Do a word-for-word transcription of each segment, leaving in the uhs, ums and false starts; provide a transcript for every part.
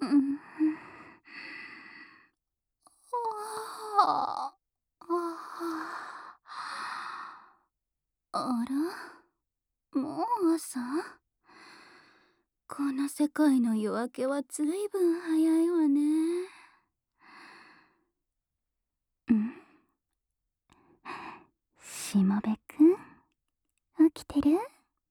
うん。ああ。あら、もう朝？この世界の夜明けはずいぶん早いわね。うん？しもべくん、起きてる？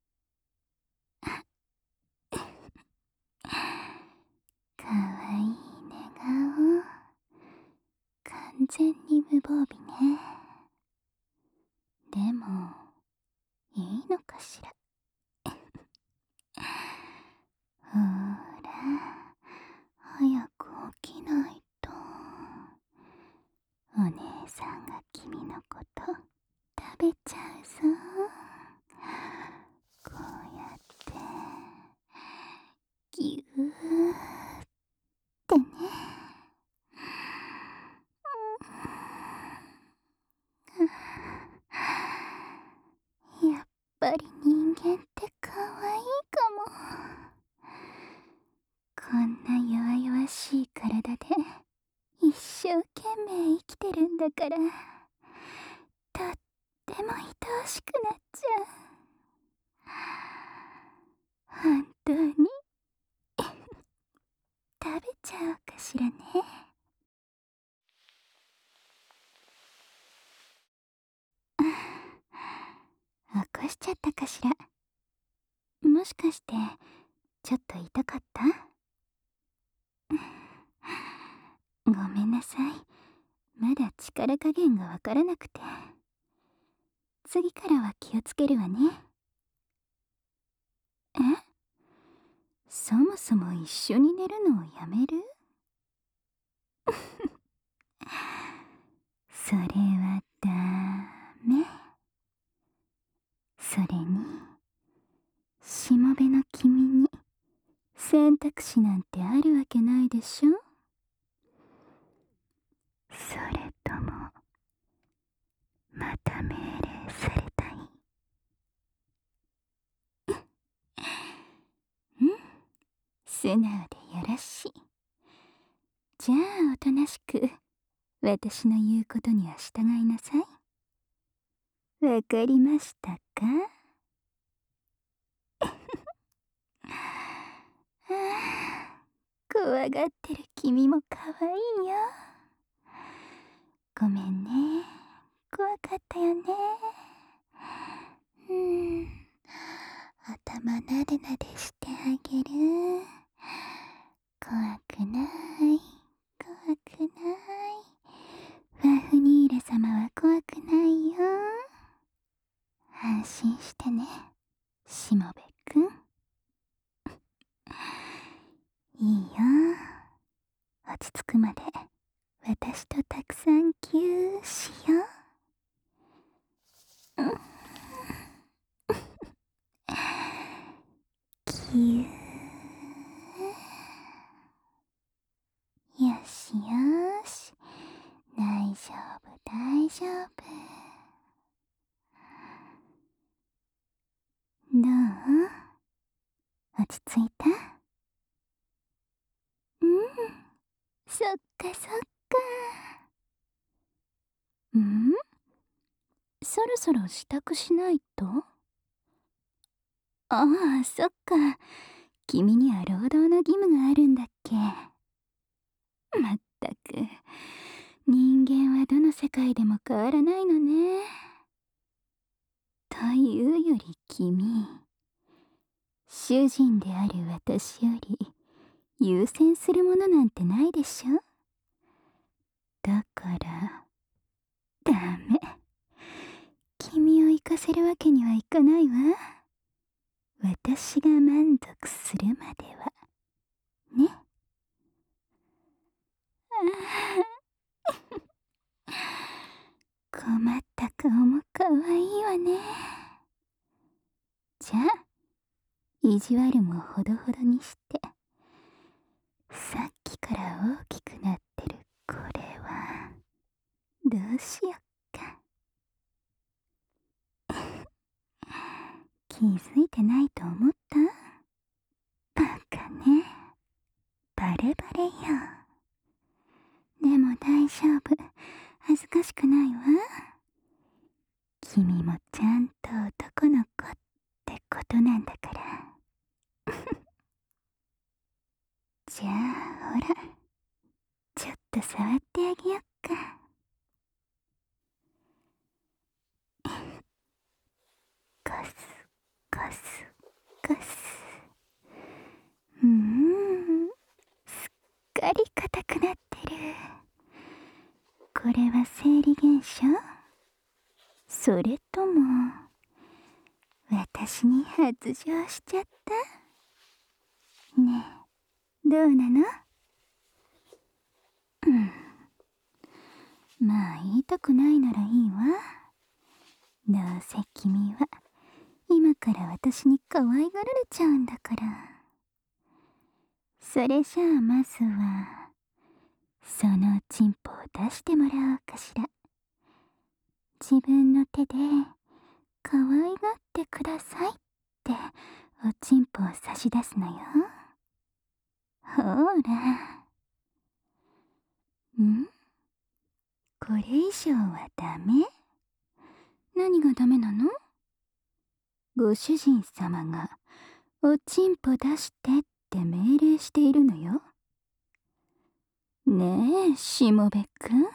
かわいい寝顔。完全に無防備ね。でも、いいのかしら。ほら、早く起きないと。お姉さんが君のこと食べちゃうぞ。こうやってぎゅーってね。やっぱり人間ってかわいいかも。こんな弱々しい体で一生懸命生きてるんだから、とっても愛おしくなっちゃう。本当に食べちゃおうかしらね。起こしちゃったかしら。もしかしてちょっと痛かった？ごめんなさい、まだ力加減がわからなくて。次からは気をつけるわね。え？そもそも一緒に寝るのをやめる？それはダメ。それに、しもべの君に選択肢なんてあるわけないでしょ。それともまた命令されたい？うん、素直でよろしい。じゃあおとなしく私の言うことには従いなさい。わかりましたか？怖がってる君も可愛いよ。ごめんね、怖かったよね。うん、頭なでなでしてあげる。怖くない、怖くない。ファフニーラ様は怖くないよ。安心してね、しもべくん。いいよ、落ち着くまで私とたくさんキューしよう。うん、キュー。よしよし、大丈夫大丈夫。どう？落ち着いた？うん、そっかそっか。ん？そろそろ支度しないと？ああ、そっか。君には労働の義務があるんだっけ。まったく、人間はどの世界でも変わらないのね。というより君、主人である私より優先するものなんてないでしょ。だからダメ、君を行かせるわけにはいかないわ。私が満足するまではね。ああ困った顔もかわいいわね。じゃあ意地悪もほどほどにして、さっきから大きくなってるこれはどうしよっか。気づいてないと思った？バカね、ババレバレよ。でも大丈夫、恥ずかしくないわ。君もちゃんと男の子ってことなんだから。じゃあほら、ちょっと触ってあげよっか。ゴスゴスゴス。うーん、すっかり硬くなってる。これは生理現象？それとも私に発情しちゃった？ねえ、どうなの？うん、まあ言いたくないならいいわ。どうせ君は今から私に可愛がられちゃうんだから。それじゃあまずはそのチンポを出してもらおうかしら。自分の手で可愛がってくださいっておちんぽを差し出すのよ。ほら。ん？これ以上はダメ？何がダメなの？ご主人様がおちんぽ出してって命令しているのよ。ねえ、しもべくん。は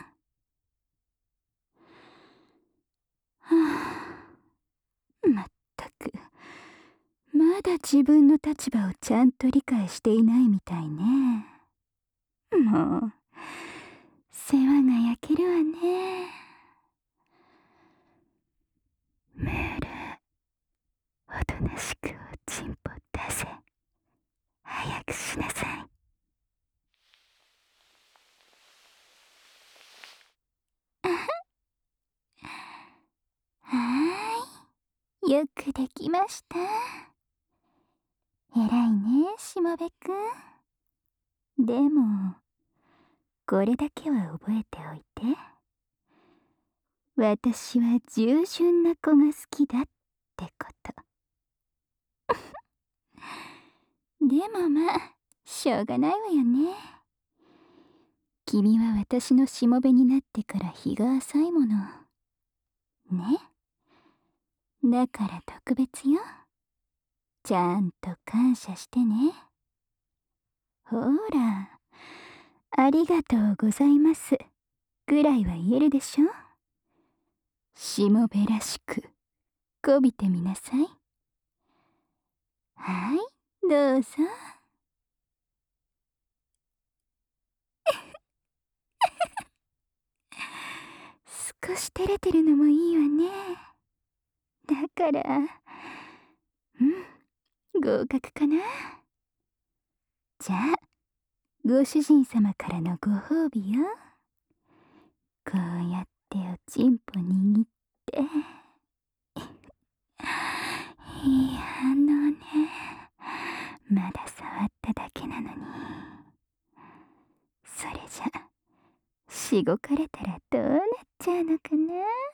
あ、まったくまだ自分の立場をちゃんと理解していないみたいね。もう世話が焼けるわね。メール、おとなしくおちんぽ出せ。早くしなさい。はーい、よくできました。えらいね、しもべくん。でもこれだけは覚えておいて。私は従順な子が好きだってこと。でもまあしょうがないわよね。君は私のしもべになってから日が浅いものね。だから特別よ。ちゃんと感謝してね。ほら、ありがとうございますぐらいは言えるでしょ。しもべらしくこびてみなさい。はい、どうぞ。少し照れてるのもいいわね。だからうん、合格かな。じゃあご主人様からのご褒美よ。こうやっておちんぽ握っていい反応ね。まだ触っただけなのに。それじゃしごかれたらどうなっちゃうのかな。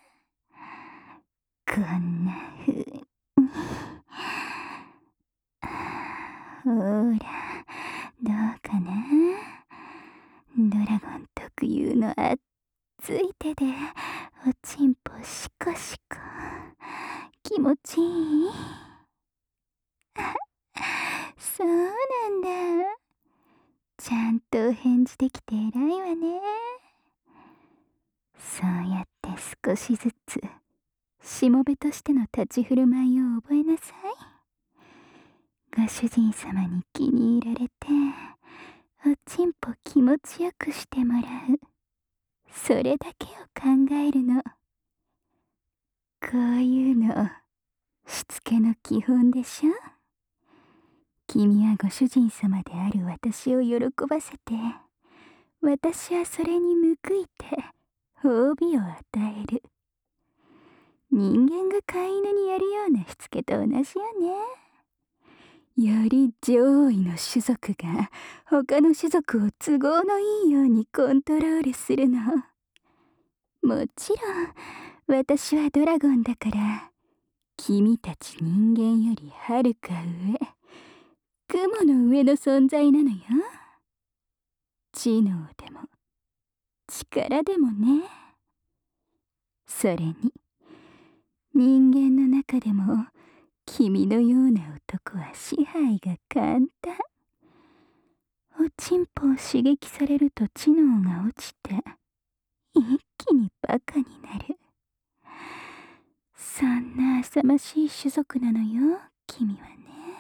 こんなふうにほら、どうかな。ドラゴン特有の熱い手でおちんぽシコシコ。気持ちいい？そうなんだ。ちゃんとお返事できて偉いわね。そうやって少しずつしもべとしての立ち振る舞いを覚えなさい。ご主人様に気に入られておちんぽ気持ちよくしてもらう、それだけを考えるの。こういうのしつけの基本でしょ。君はご主人様である私を喜ばせて、私はそれに報いて褒美を与える。人間が飼い犬にやるようなしつけと同じよね。より上位の種族が他の種族を都合のいいようにコントロールするの。もちろん私はドラゴンだから君たち人間よりはるか上、雲の上の存在なのよ。 知能でも力でもね。それに人間の中でも君のような男は支配が簡単。おちんぽを刺激されると知能が落ちて一気にバカになる。そんな浅ましい種族なのよ、君はね。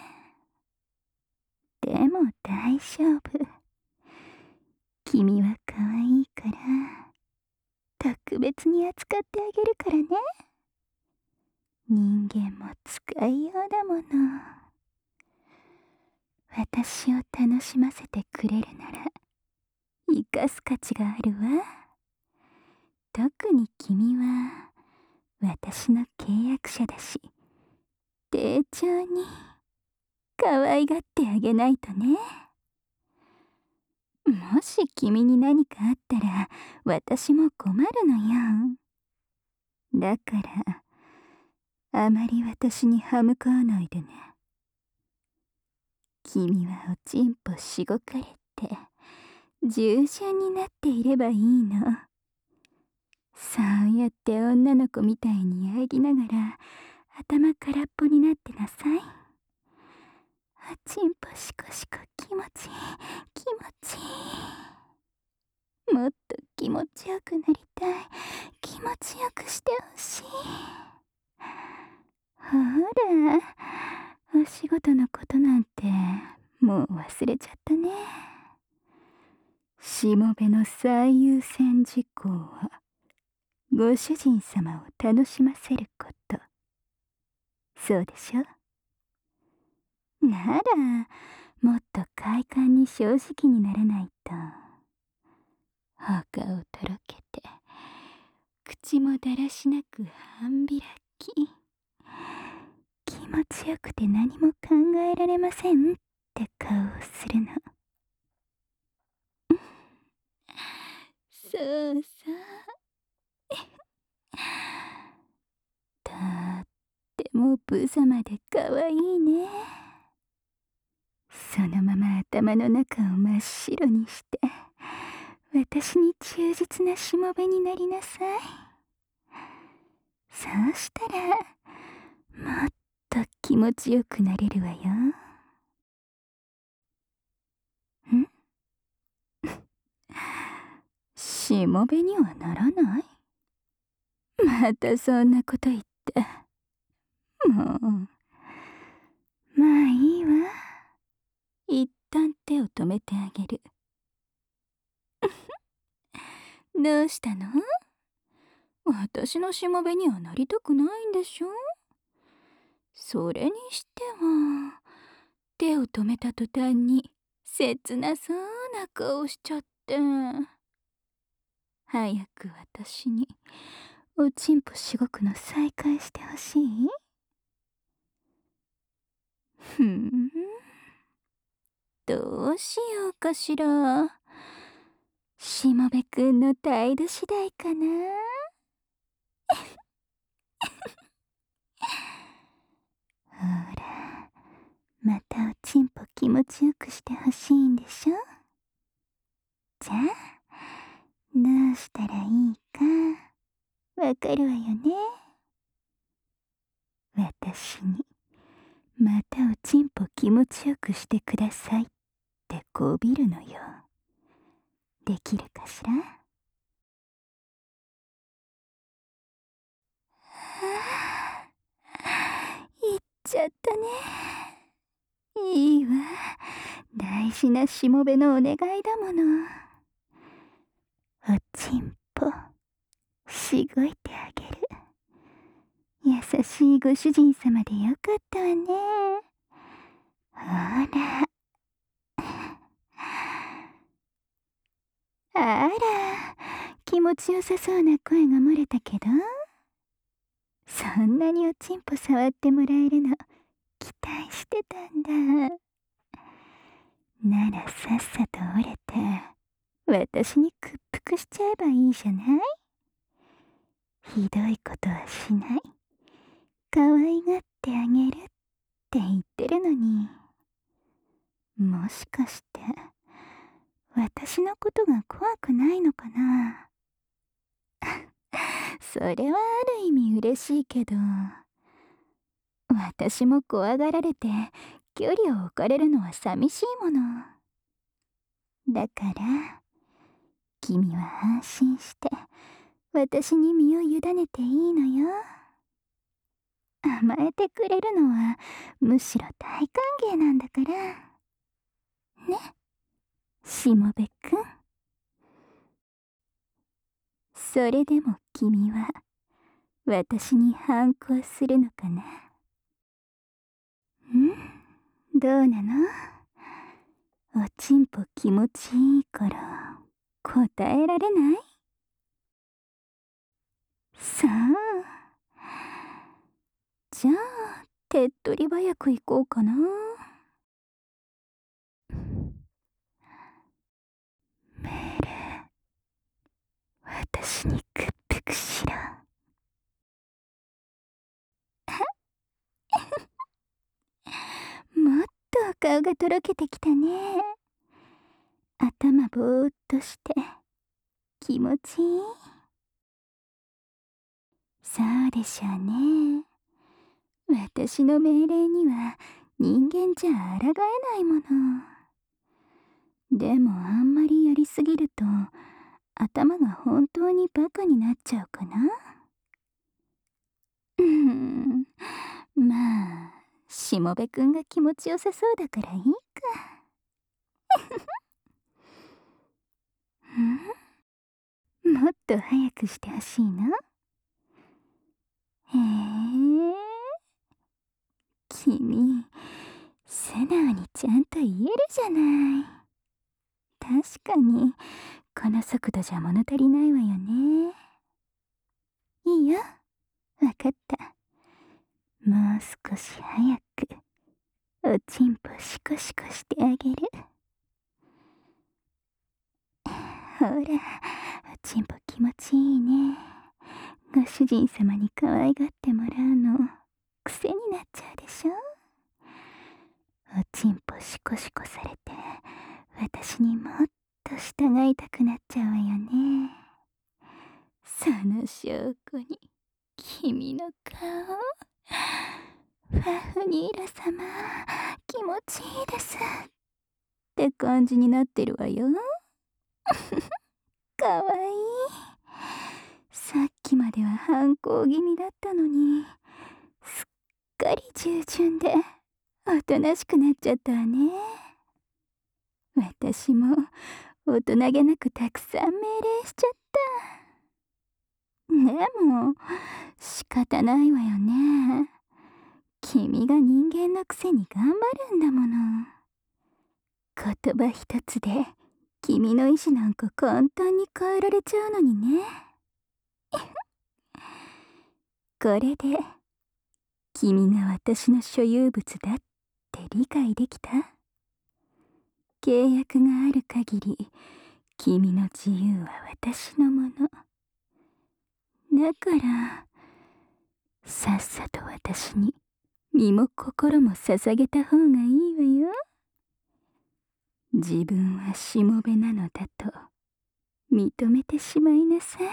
でも大丈夫。君は可愛いから特別に扱ってあげるからね。人間も使いようだもの。私を楽しませてくれるなら生かす価値があるわ。特に君は私の契約者だし、丁重に可愛がってあげないとね。もし君に何かあったら私も困るのよ。だからあまり私に歯向かわないでね。君はおちんぽしごかれて従順になっていればいいの。そうやって女の子みたいにあぎながら頭空っぽになってなさい。おちんぽしこしこ気持ちいい気持ちいい。もっと気持ちよくなりたい。気持ちよくしてほしい。ほら、お仕事のことなんてもう忘れちゃったね。しもべの最優先事項はご主人様を楽しませること。そうでしょ。ならもっと快感に正直にならないと。他をとろけて口もだらしなく半開き。気持ちよくて何も考えられませんって顔をするの。そうそうとっても無様で可愛いね。そのまま頭の中を真っ白にして私に忠実なしもべになりなさい。そうしたらもっと気持ちよくなれるわよ。んしもべにはならない？またそんなこと言って。もうまあいいわ。一旦手を止めてあげる。どうしたの？私のしもべにはなりたくないんでしょ？それにしては手を止めた途端に切なそうな顔しちゃって。早く私におちんぽしごくの再開してほしい？ふん、どうしようかしら。しもべくんの態度次第かな。ほら、またおちんぽ気持ちよくしてほしいんでしょ。じゃあどうしたらいいかわかるわよね。私にまたおちんぽ気持ちよくしてくださいってこびるのよ。できるかしら。はあ、言っちゃったね。いいわ、大事なしもべのお願いだもの。おちんぽしごいてあげる。優しいご主人様でよかったわね。ほらあら、気持ちよさそうな声が漏れたけど、そんなにおちんぽ触ってもらえるの期待してたんだ。ならさっさと折れて私に屈服しちゃえばいいじゃない。ひどいことはしない。可愛がってあげるって言ってるのに。もしかして私のことが怖くないのかな。それはある意味嬉しいけど、私も怖がられて距離を置かれるのは寂しいもの。だから君は安心して私に身を委ねていいのよ。甘えてくれるのはむしろ大歓迎なんだからね、しもべくん。それでも君は私に反抗するのかな。ん？どうなの？おちんぽ気持ちいいから答えられない？さあ、じゃあ手っ取り早く行こうかな。命令、私に屈服しろ。もっと顔がとろけてきたね。頭ぼーっとして気持ちいい。そうでしょうね。私の命令には人間じゃ抗えないもの。でもあんまりやりすぎると頭が本当にバカになっちゃうかな。うーん、まあしもべくんが気持ちよさそうだからいいか。ん？もっと早くしてほしいの？へえ、君素直にちゃんと言えるじゃない。確かにこの速度じゃ物足りないわよね。いいよ、わかった。もう少し早くおちんぽシコシコしてあげる。ほら、おちんぽ気持ちいいね。ご主人様に可愛がってもらうの癖になっちゃうでしょ。おちんぽシコシコされて私にもっと従いたくなっちゃうわよね。その証拠に君の顔、ファフニーラ様気持ちいいですって感じになってるわよ。かわいい。さっきまでは反抗気味だったのにすっかり従順でおとなしくなっちゃったわね。私も大人げなくたくさん命令しちゃった。でも仕方ないわよね。君が人間のくせに頑張るんだもの。言葉一つで君の意志なんか簡単に変えられちゃうのにね。これで君が私の所有物だって理解できた？契約がある限り君の自由は私のもの。だからさっさと私に身も心も捧げた方がいいわよ。自分はしもべなのだと認めてしまいなさい。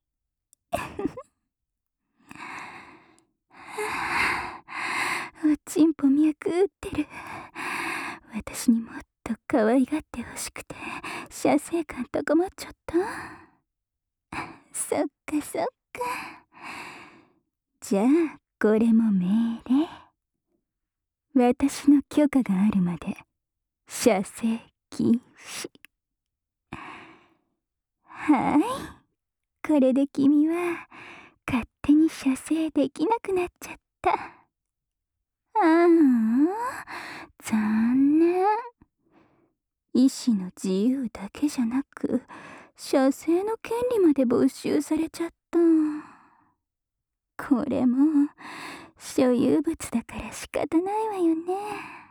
おちんぽ脈打ってる。私にもっと可愛がってほしくて射精感高まっちゃった。そっかそっか。じゃあこれも命令。私の許可があるまで射精禁止。はい、これで君は勝手に射精できなくなっちゃった。ああ、残念。意志の自由だけじゃなく射精の権利まで没収されちゃった。これも所有物だから仕方ないわよね。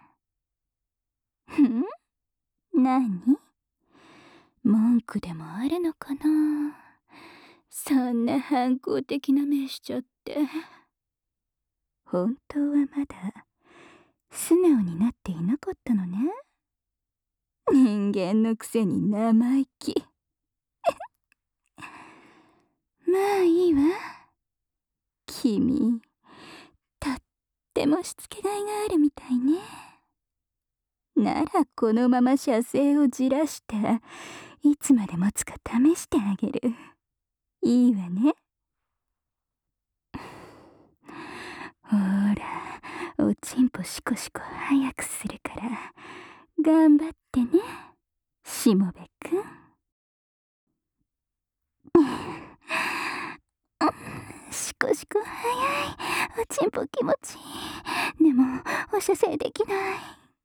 ふん？何？文句でもあるのかな。そんな反抗的な目しちゃって。本当はまだ素直になっていなかったのね。 人間のくせに生意気。まあいいわ。君、とってもしつけがいがあるみたいね。ならこのまま射精をじらしていつまで持つか試してあげる。いいわね。ほら、おちんぽシコシコ早くするから頑張ってね、しもべくん。シコシコ早い。おちんぽ気持ちいい。でもお射精できない。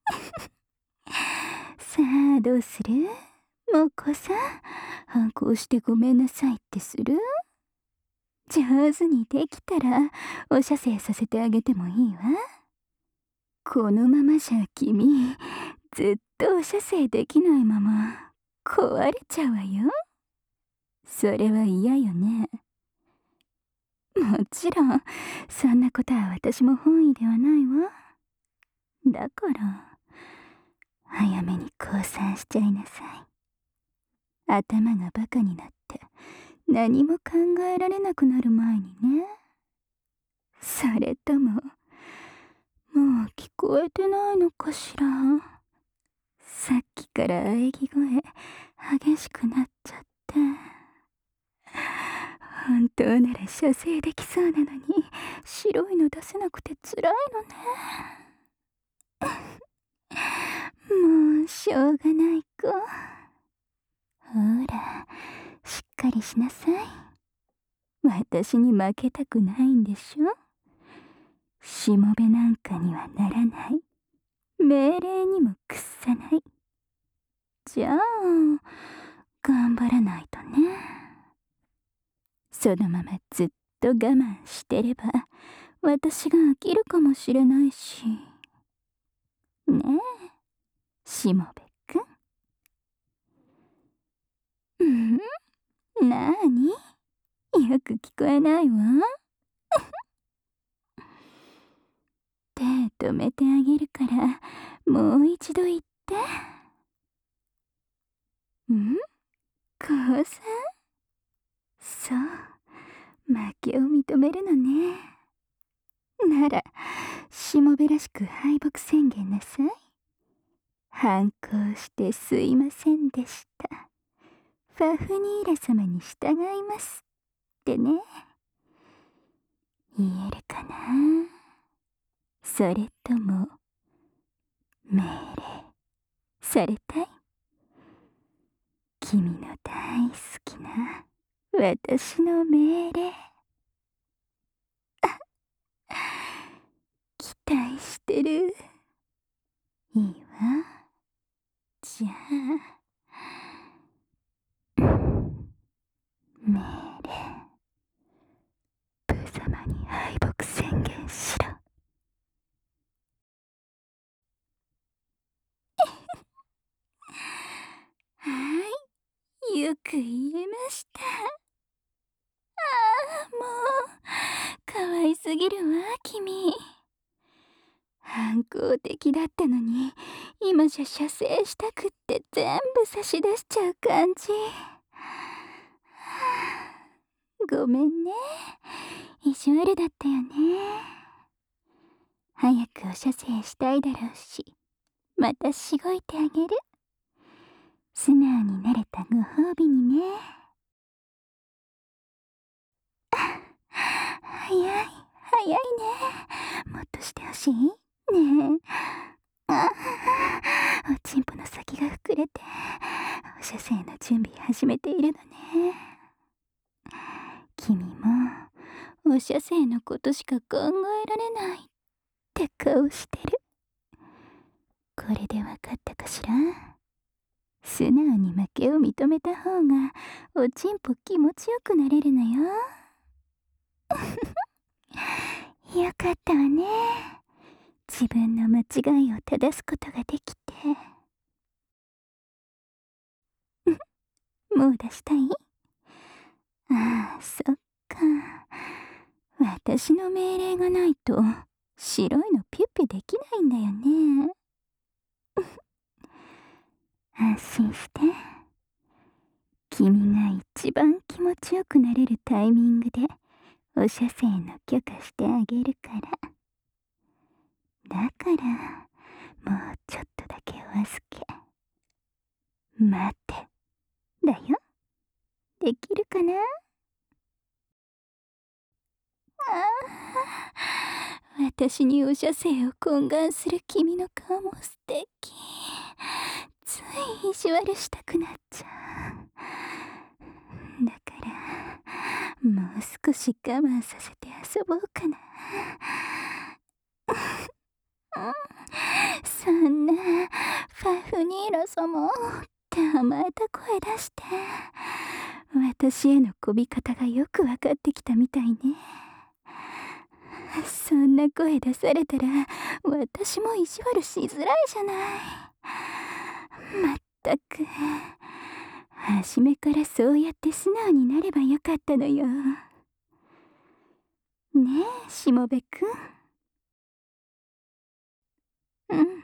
さあどうする？もこさん、反抗してごめんなさいってする？上手にできたらお射精させてあげてもいいわ。このままじゃ君ずっとお射精できないまま壊れちゃうわよ。それは嫌よね。もちろんそんなことは私も本意ではないわ。だから早めに降参しちゃいなさい。頭がバカになって何も考えられなくなる前にね。それとももう聞こえてないのかしら。さっきから喘ぎ声激しくなっちゃって。本当なら射精できそうなのに白いの出せなくて辛いのね。もうしょうがない子。ほらしっかりしなさい。私に負けたくないんでしょ。しもべなんかにはならない。命令にも屈さない。じゃあ頑張らないとね。そのままずっと我慢してれば私が飽きるかもしれないしねえ、しもべくん。うん、なーに、よく聞こえないわ。手止めてあげるからもう一度言って。ん？こうさん？そう、負けを認めるのね。ならしもべらしく敗北宣言なさい。反抗してすいませんでした、ファフニーラ様に従いますってね。言えるかな。それとも命令されたい？君の大好きな私の命令。期待してる。いいわ。じゃあ命令、ブ様に敗北宣言しろ。はい、よく言えました。ああ、もう可愛すぎるわ君。反抗的だったのに今じゃ射精したくって全部差し出しちゃう感じ。ごめんね、意地悪だったよね。早くお射精したいだろうしまたしごいてあげる。素直になれたご褒美にね。早い早いね。もっとしてほしいねえ。ああ、おちんぽの先が膨れてお射精の準備始めているのね。君もお射精のことしか考えられないって顔してる。これでわかったかしら。素直に負けを認めた方がおちんぽ気持ちよくなれるのよ。よかったわね、自分の間違いを正すことができて。もう出したい？ああ、そっか。私の命令がないと白いのピュッピュできないんだよね。 安心して。君が一番気持ちよくなれるタイミングでお射精の許可してあげるから。だからもうちょっとだけお預け。待ってだよ。できるかな。ああ、私にお射精を懇願する君の顔も素敵。つい意地悪したくなっちゃう。だからもう少し我慢させて遊ぼうかな。そんなファフニーラ様って甘えた声出して、私へのこび方がよくわかってきたみたいね。そんな声出されたら私も意地悪しづらいじゃない。まったく、初めからそうやって素直になればよかったのよ。ねえ、しもべくん。うんうん、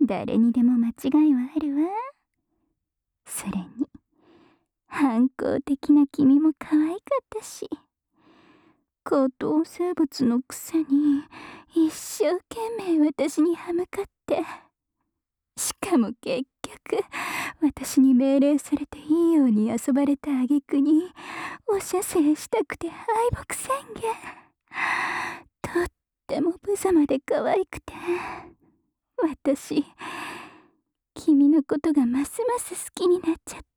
誰にでも間違いはあるわ。それに反抗的な君も可愛かったし、高等生物のくせに一生懸命私に歯向かって、しかも結局私に命令されていいように遊ばれた挙句にお射精したくて敗北宣言。とっても無様で可愛くて、私君のことがますます好きになっちゃった。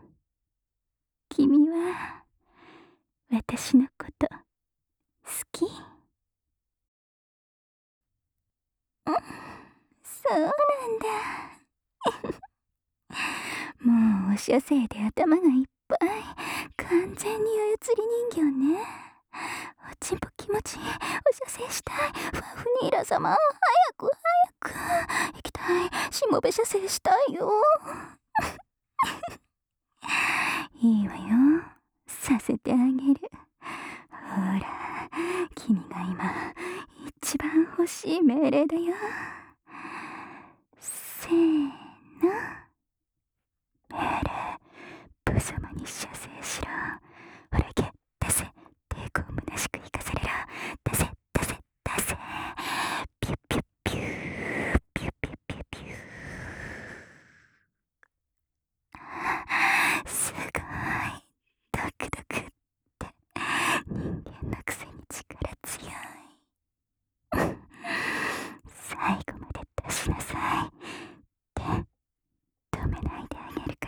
君は私のこと好き？うん、そうなんだ。もうお射精で頭がいっぱい。完全に操り人形ね。おちんぽ気持ちいい。お射精したい。ファフニーラ様、早く早く行きたい。しもべ射精したいよ。いいわよ、させてあげる。ほら、君が今一番欲しい命令だよ。せーの。命令、無様に射精しろ。ほらいけ、出せ。抵抗虚しく生かされろ。出せ出せ出せ。ピュッピュッピュー、ピュッピュッピュッピュー。すごいドクドクって、人間のくせに力強い。最後まで出しなさいって止めないであげるから。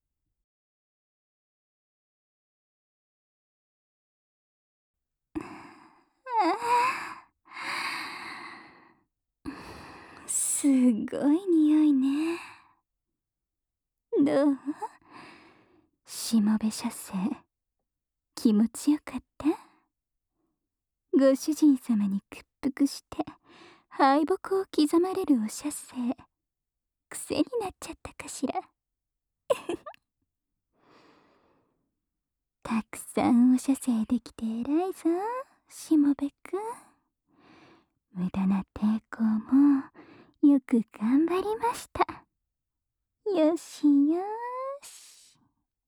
すごい匂いね。どう？しもべ射精気持ちよかった？ご主人様に屈服して敗北を刻まれるお射精、癖になっちゃったかしら。たくさんお射精できて偉いぞ、しもべくん。無駄な抵抗もよく頑張りました。よしよし。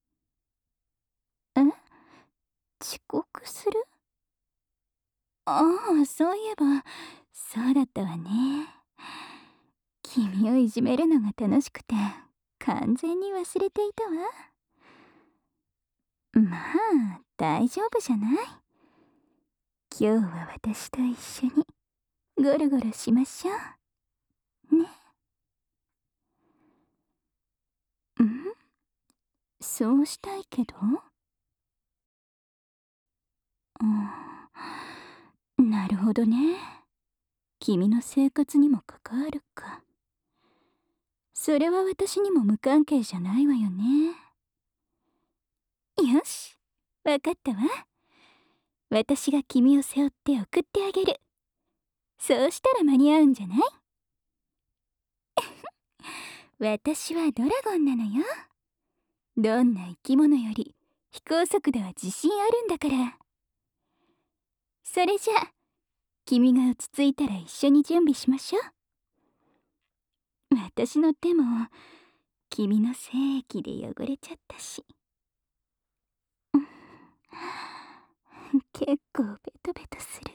え？遅刻する？ああ、そういえばそうだったわね。君をいじめるのが楽しくて完全に忘れていたわ。まあ大丈夫じゃない。今日は私と一緒にゴロゴロしましょうね。ん？そうしたいけど、うん、なるほどね。君の生活にも関わるか。それは私にも無関係じゃないわよね。よし、わかったわ。私が君を背負って送ってあげる。そうしたら間に合うんじゃない？私はドラゴンなのよ。どんな生き物より飛行速度は自信あるんだから。それじゃあ君が落ち着いたら一緒に準備しましょう。 私の手も君の精液で汚れちゃったし。結構ベトベトする。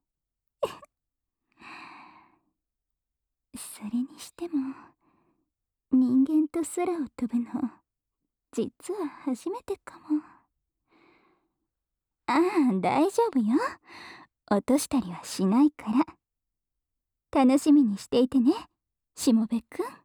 それにしても人間と空を飛ぶの実は初めてかも。ああ、大丈夫よ。落としたりはしないから。楽しみにしていてね、しもべくん。